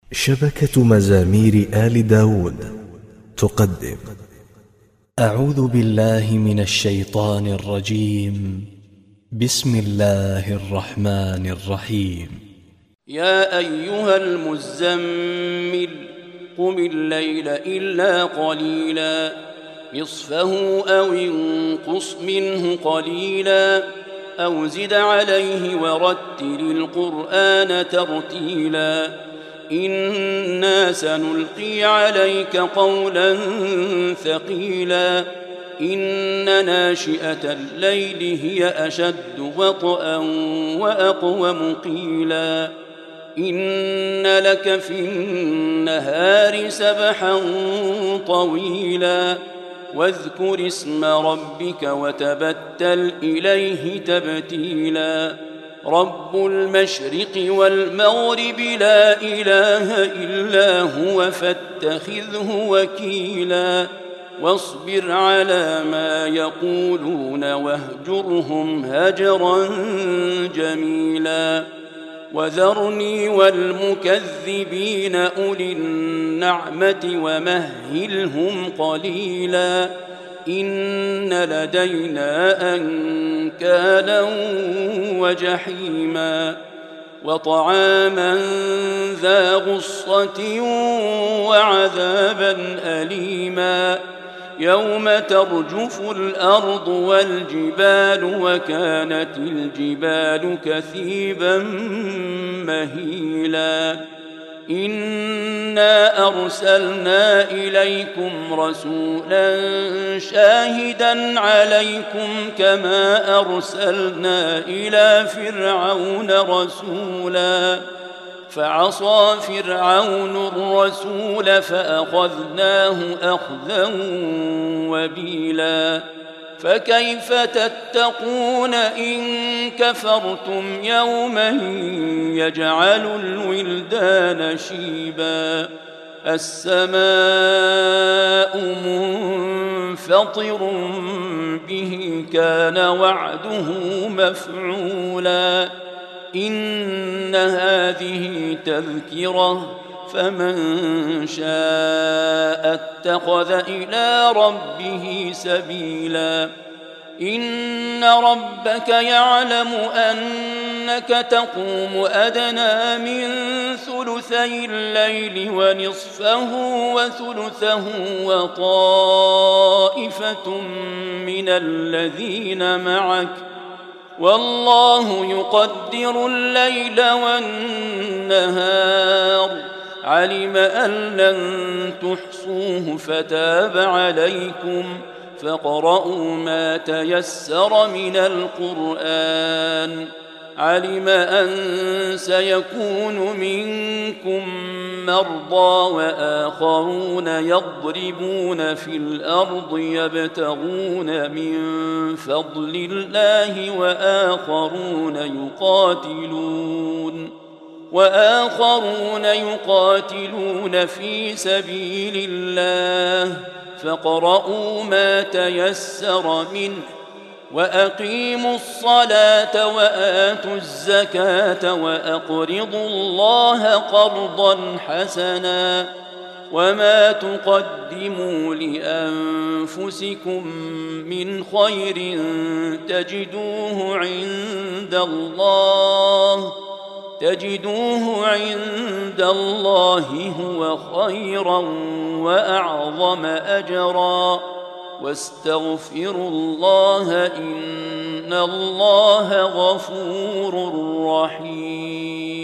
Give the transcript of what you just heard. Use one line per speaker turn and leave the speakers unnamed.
شبكة مزامير آل داود تقدم.
أعوذ بالله من الشيطان الرجيم. بسم الله الرحمن الرحيم.
يا أيها المزمل قم الليل إلا قليلا نصفه أو انقص منه قليلا أو زد عليه ورتل القرآن ترتيلا إنا سنلقي عليك قولا ثقيلا إن ناشئة الليل هي أشد وطئا وأقوم قيلا إن لك في النهار سبحا طويلا واذكر اسم ربك وتبتل إليه تبتيلا رب المشرق والمغرب لا إله إلا هو فاتخذه وكيلا واصبر على ما يقولون واهجرهم هجرا جميلا وذرني والمكذبين أولي النعمة ومهلهم قليلا إن لدينا أنكالا وجحيما وطعاما ذا غصة وعذابا أليما يوم ترجف الأرض والجبال وكانت الجبال كثيبا مهيلا إنا أرسلنا إليكم رسولا شاهدا عليكم كما أرسلنا إلى فرعون رسولا فعصى فرعون الرسول فأخذناه أخذا وبيلا فكيف تتقون إن كفرتم يوما يجعل الولدان شيبا السماء منفطر به كان وعده مفعولا إن هذه تذكرة فمن شاء اتخذ إلى ربه سبيلا إن ربك يعلم أنك تقوم أدنى من ثلثي الليل ونصفه وثلثه وطائفة من الذين معك والله يقدر الليل والنهار علم أن لن تحصوه فتاب عليكم فاقرؤوا ما تيسر من القرآن علم أن سيكون منكم مرضى وآخرون يضربون في الأرض يبتغون من فضل الله وآخرون يقاتلون في سبيل الله فاقرؤوا ما تيسر منه وأقيموا الصلاة وآتوا الزكاة وأقرضوا الله قرضا حسنا وما تقدموا لأنفسكم من خير تجدوه عند الله هو خيرا وأعظم أجرا واستغفروا الله إن الله غفور رحيم.